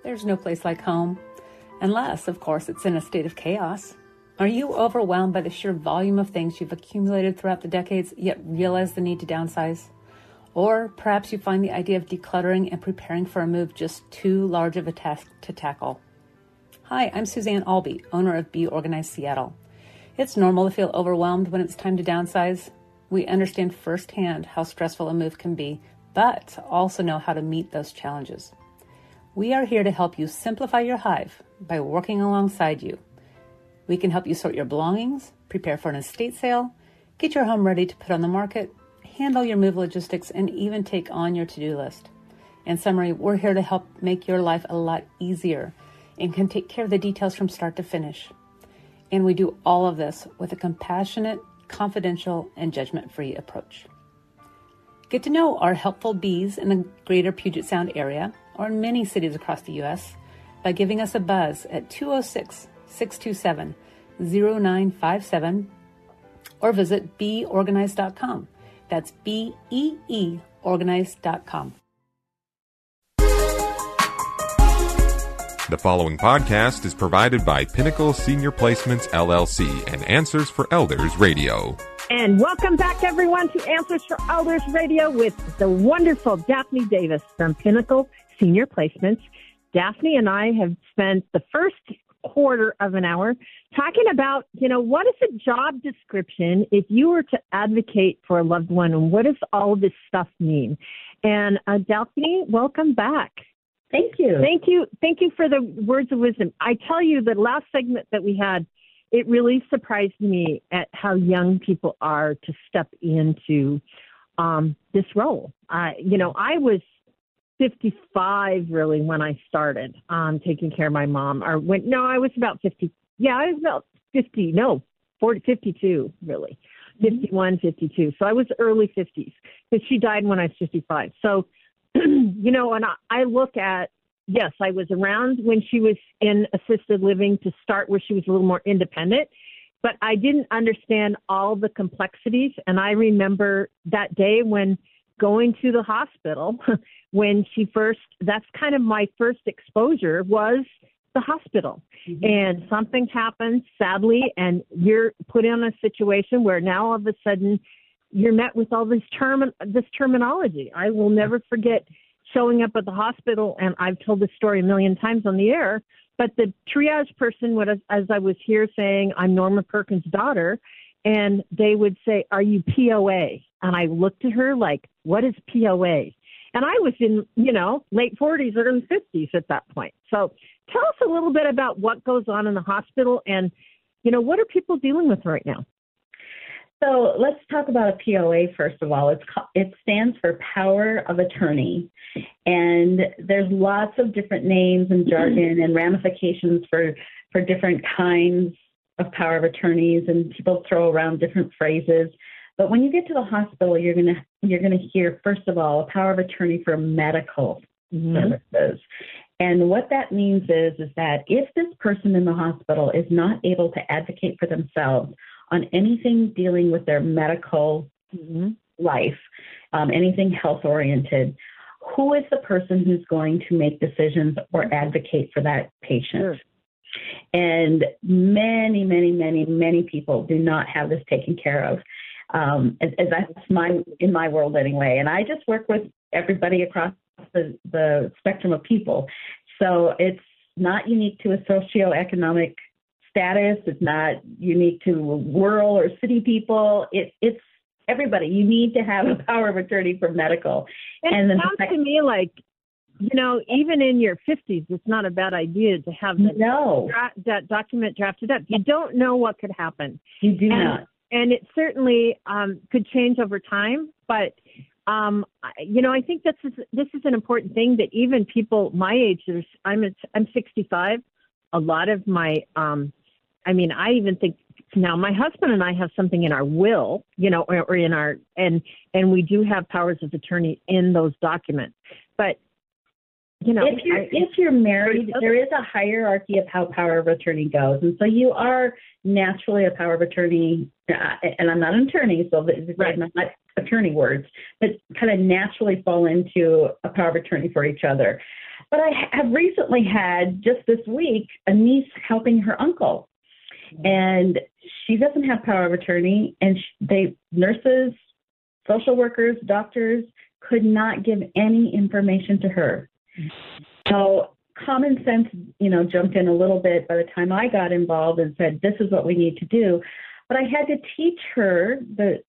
There's no place like home, unless, of course, it's in a state of chaos. Are you overwhelmed by the sheer volume of things you've accumulated throughout the decades, yet realize the need to downsize? Or perhaps you find the idea of decluttering and preparing for a move just too large of a task to tackle. Hi, I'm Suzanne Albee, owner of Be Organized Seattle. It's normal to feel overwhelmed when it's time to downsize. We understand firsthand how stressful a move can be, but also know how to meet those challenges. We are here to help you simplify your hive by working alongside you. We can help you sort your belongings, prepare for an estate sale, get your home ready to put on the market, handle your move logistics, and even take on your to-do list. In summary, we're here to help make your life a lot easier and can take care of the details from start to finish. And we do all of this with a compassionate, confidential, and judgment-free approach. Get to know our helpful bees in the greater Puget Sound area or in many cities across the U.S. by giving us a buzz at 206-627-0957 or visit beeorganized.com. That's B-E-E organized.com. The following podcast is provided by Pinnacle Senior Placements, LLC and Answers for Elders Radio. And welcome back, everyone, to Answers for Elders Radio with the wonderful Daphne Davis from Pinnacle Senior Placements. Daphne and I have spent the first quarter of an hour talking about, what is a job description if you were to advocate for a loved one, and what does all of this stuff mean? And Daphne, welcome back. Thank you. Thank you. Thank you for the words of wisdom. I tell you, the last segment that we had, it really surprised me at how young people are to step into this role. I was 55 really when I started taking care of my mom. I was about 50. Yeah, I was about 50. No, 40, 52 really. 51, 52. So I was early 50s because she died when I was 55. So, and I look at, yes, I was around when she was in assisted living to start where she was a little more independent, but I didn't understand all the complexities. And I remember that day when going to the hospital, when that's kind of my first exposure was the hospital. Mm-hmm. And something happened, sadly, and you're put in a situation where now all of a sudden you're met with all this terminology. I will never forget showing up at the hospital, and I've told this story a million times on the air, but the triage person would, as I was here saying, I'm Norma Perkins' daughter, and they would say, are you POA? And I looked at her like, what is POA? And I was in, late 40s, early 50s at that point. So tell us a little bit about what goes on in the hospital and, what are people dealing with right now? So let's talk about a POA first of all. It stands for Power of Attorney, and there's lots of different names and jargon and ramifications for different kinds of power of attorneys, and people throw around different phrases. But when you get to the hospital, you're gonna hear first of all a power of attorney for medical services. And what that means is that if this person in the hospital is not able to advocate for themselves on anything dealing with their medical life, anything health-oriented, who is the person who's going to make decisions or advocate for that patient? Sure. And many, many, many, many people do not have this taken care of. As that's in my world anyway. And I just work with everybody across the spectrum of people. So it's not unique to a socioeconomic status. It's not unique to rural or city people. It's everybody. You need to have a power of attorney for medical. And it sounds to me like, even in your 50s, it's not a bad idea to have that document drafted up. You don't know what could happen. You do not. And it certainly could change over time. But, I think this is an important thing that even people my age, I'm 65. A lot of my, I even think now my husband and I have something in our will, or in our, and we do have powers of attorney in those documents. But, if you're married, there is a hierarchy of how power of attorney goes. And so you are naturally a power of attorney, and I'm not an attorney, so I'm not attorney words, but kind of naturally fall into a power of attorney for each other. But I have recently had, just this week, a niece helping her uncle. And she doesn't have power of attorney, and nurses, social workers, doctors could not give any information to her. So common sense, jumped in a little bit by the time I got involved and said, this is what we need to do. But I had to teach her, the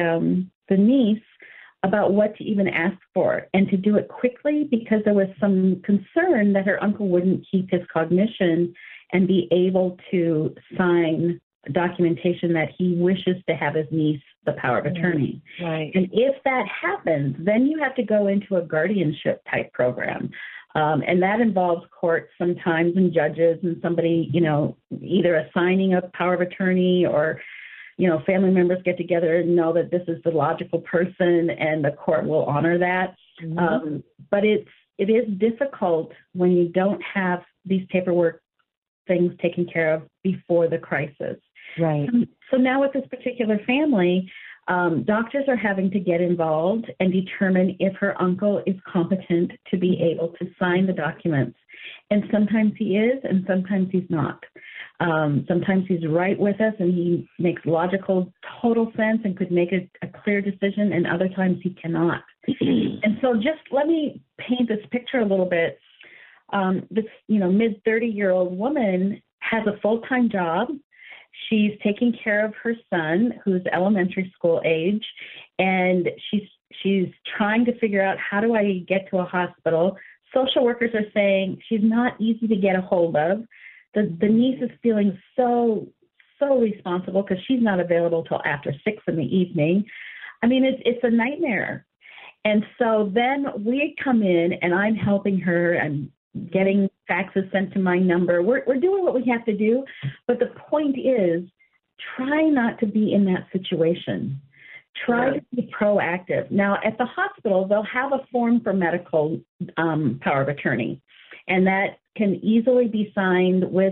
niece, about what to even ask for and to do it quickly, because there was some concern that her uncle wouldn't keep his cognition and be able to sign documentation that he wishes to have his niece the power of attorney. Right. And if that happens, then you have to go into a guardianship type program. And that involves courts sometimes and judges and somebody, either assigning a power of attorney or, family members get together and know that this is the logical person and the court will honor that. Mm-hmm. But it is difficult when you don't have these paperwork things taken care of before the crisis. Right. So now with this particular family, doctors are having to get involved and determine if her uncle is competent to be able to sign the documents. And sometimes he is, and sometimes he's not. Sometimes he's right with us and he makes logical, total sense and could make a clear decision, and other times he cannot. And so just let me paint this picture a little bit. This, mid-30-year-old woman has a full-time job. She's taking care of her son, who's elementary school age, and she's trying to figure out, how do I get to a hospital? Social workers are saying she's not easy to get a hold of. The niece is feeling so responsible because she's not available till after 6 in the evening. I mean, it's a nightmare. And so then we come in, and I'm helping her. I'm getting faxes sent to my number. We're doing what we have to do. But the point is, try not to be in that situation. Try to be proactive. Now, at the hospital, they'll have a form for medical power of attorney, and that can easily be signed with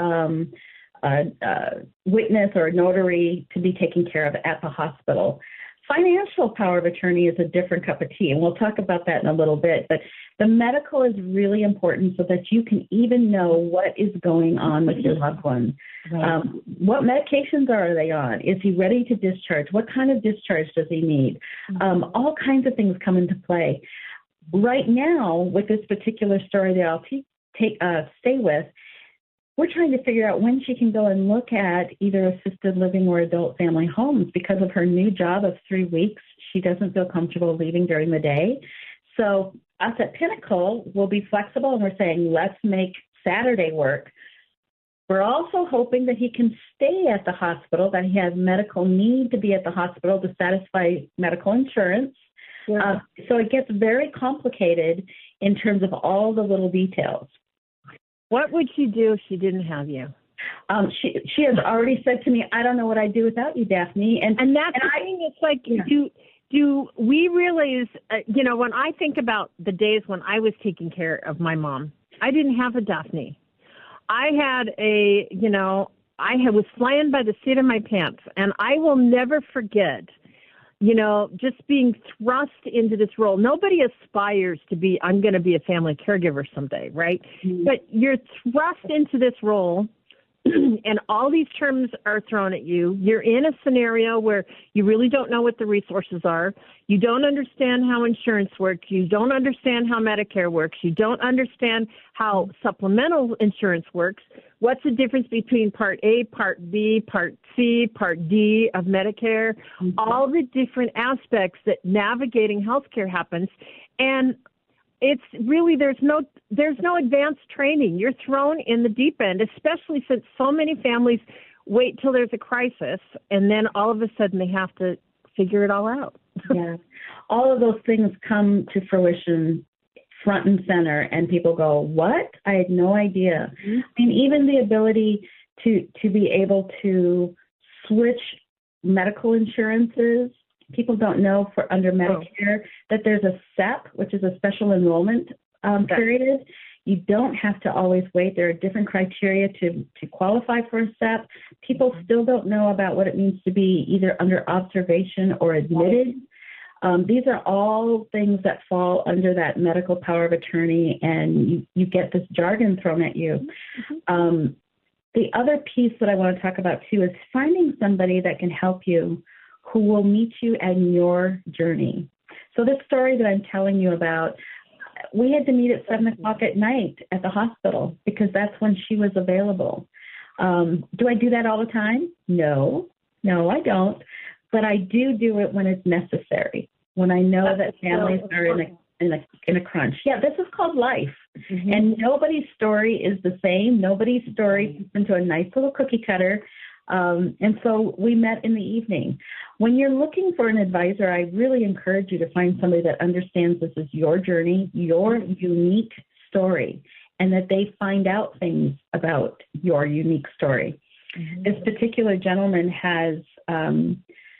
a witness or a notary to be taken care of at the hospital. Financial power of attorney is a different cup of tea, and we'll talk about that in a little bit. But the medical is really important so that you can even know what is going on with your loved one. Right. What medications are they on? Is he ready to discharge? What kind of discharge does he need? All kinds of things come into play. Right now, with this particular story that I'll stay with, we're trying to figure out when she can go and look at either assisted living or adult family homes. Because of her new job of 3 weeks, she doesn't feel comfortable leaving during the day. So us at Pinnacle will be flexible, and we're saying, let's make Saturday work. We're also hoping that he can stay at the hospital, that he has medical need to be at the hospital to satisfy medical insurance. Yeah. So it gets very complicated in terms of all the little details. What would she do if she didn't have you? She has already said to me, I don't know what I'd do without you, Daphne. And that's the thing. It's like, do we realize, when I think about the days when I was taking care of my mom, I didn't have a Daphne. I had I was flying by the seat of my pants, and I will never forget, just being thrust into this role. Nobody aspires to be, I'm going to be a family caregiver someday, right? Mm-hmm. But you're thrust into this role, and all these terms are thrown at you. You're in a scenario where you really don't know what the resources are. You don't understand how insurance works. You don't understand how Medicare works. You don't understand how supplemental insurance works. What's the difference between Part A, Part B, Part C, Part D of Medicare? Mm-hmm. All the different aspects that navigating healthcare happens. And it's really, there's no advanced training. You're thrown in the deep end, especially since so many families wait till there's a crisis, and then all of a sudden they have to figure it all out. Yeah. All of those things come to fruition front and center, and people go, what? I had no idea. Mm-hmm. I mean, even the ability to be able to switch medical insurances. People don't know for under Medicare that there's a SEP, which is a special enrollment period. You don't have to always wait. There are different criteria to qualify for a SEP. People still don't know about what it means to be either under observation or admitted. These are all things that fall under that medical power of attorney, and you get this jargon thrown at you. The other piece that I want to talk about, too, is finding somebody that can help you who will meet you in your journey. So this story that I'm telling you about, we had to meet at 7 o'clock at night at the hospital because that's when she was available. Do I do that all the time? No, I don't. But I do it when it's necessary, when I know that families are in a crunch. Yeah, this is called life. And nobody's story is the same. Nobody's story fits into a nice little cookie cutter. And so we met in the evening. When you're looking for an advisor, I really encourage you to find somebody that understands this is your journey, your unique story, and that they find out things about your unique story. This particular gentleman has some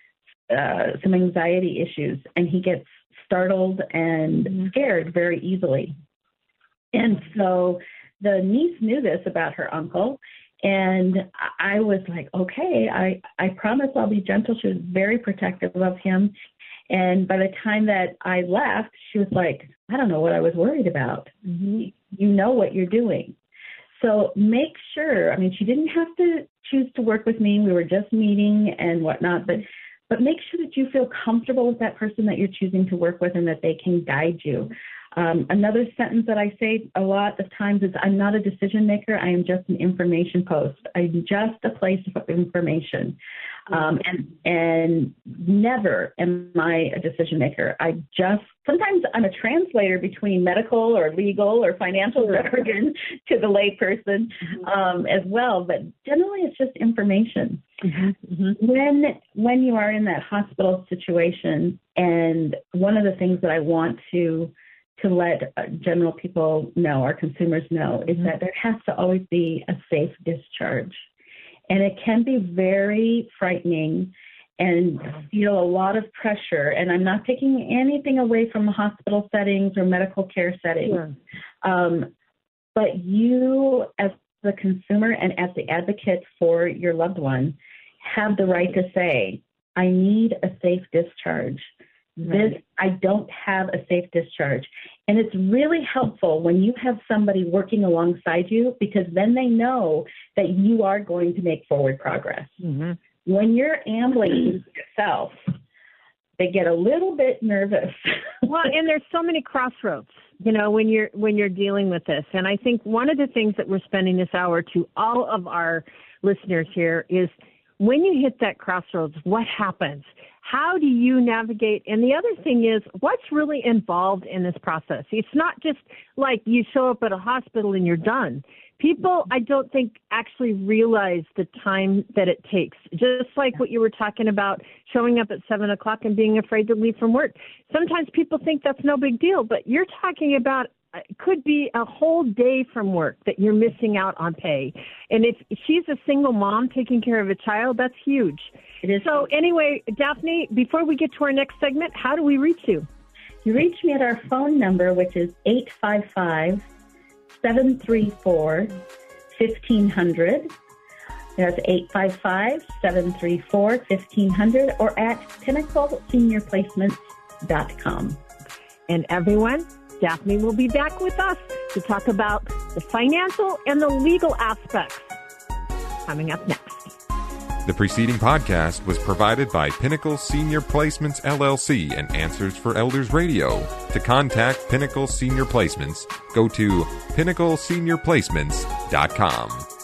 anxiety issues, and he gets startled and scared very easily. And so the niece knew this about her uncle, and I was like, okay, I promise I'll be gentle. She was very protective of him. And by the time that I left, she was like, I don't know what I was worried about. You know what you're doing. So make sure, I mean, she didn't have to choose to work with me. We were just meeting and whatnot, but make sure that you feel comfortable with that person that you're choosing to work with and that they can guide you. Another sentence that I say a lot of times is, I'm not a decision maker. I am just an information post. I'm just a place of information. And never am I a decision maker. Sometimes I'm a translator between medical or legal or financial jargon to the lay person as well. But generally it's just information. When you are in that hospital situation, and one of the things that I want to let general people know, our consumers know, is that there has to always be a safe discharge. And it can be very frightening and feel a lot of pressure. And I'm not taking anything away from hospital settings or medical care settings. But you, as the consumer and as the advocate for your loved one, have the right to say, I need a safe discharge. I don't have a safe discharge. And it's really helpful when you have somebody working alongside you, because then they know that you are going to make forward progress. When you're ambling yourself, they get a little bit nervous. Well, and there's so many crossroads, when you're dealing with this. And I think one of the things that we're spending this hour to all of our listeners here is, when you hit that crossroads, what happens? How do you navigate? And the other thing is, what's really involved in this process? It's not just like you show up at a hospital and you're done. People, I don't think, actually realize the time that it takes. Just like what you were talking about, showing up at 7 o'clock and being afraid to leave from work. Sometimes people think that's no big deal, but you're talking about it could be a whole day from work that you're missing out on pay. And if she's a single mom taking care of a child, that's huge. It is. So anyway, Daphne, before we get to our next segment, how do we reach you? You reach me at our phone number, which is 855-734-1500. That's 855-734-1500, or at pinnacleseniorplacements.com. And everyone, Daphne will be back with us to talk about the financial and the legal aspects coming up next. The preceding podcast was provided by Pinnacle Senior Placements, LLC and Answers for Elders Radio. To contact Pinnacle Senior Placements, go to pinnacleseniorplacements.com.